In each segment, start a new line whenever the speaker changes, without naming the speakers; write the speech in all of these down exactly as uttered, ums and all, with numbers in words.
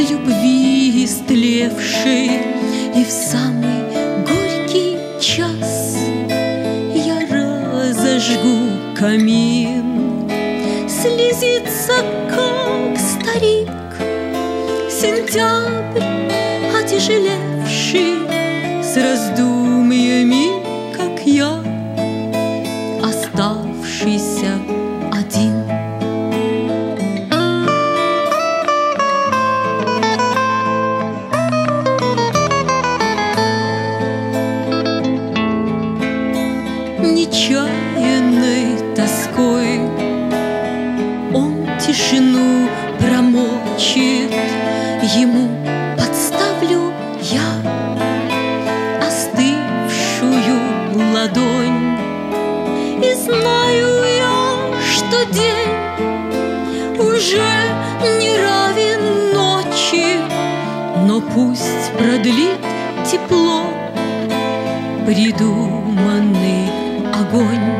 любви истлевшей, и в самый горький час я разожгу камин. Слезится, как старик, сентябрь отяжелевший, с раздумьями, как я, оставшийся один. Нечаянной тоской он тишину промочит, ему подставлю я остывшую ладонь. И знаю я, что день уже не равен ночи, но пусть продлит тепло придуманный огонь.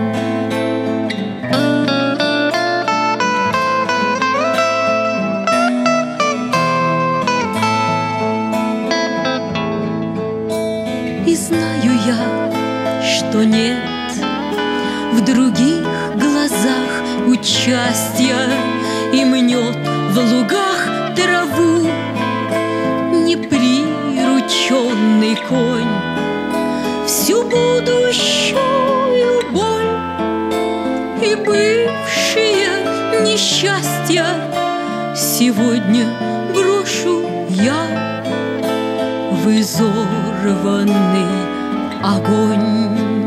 И знаю я, что нет в других глазах участия, и мнет в лугах траву неприрученный конь. Всю будущую боль и бывшие несчастья сегодня брошу я в изорванный огонь.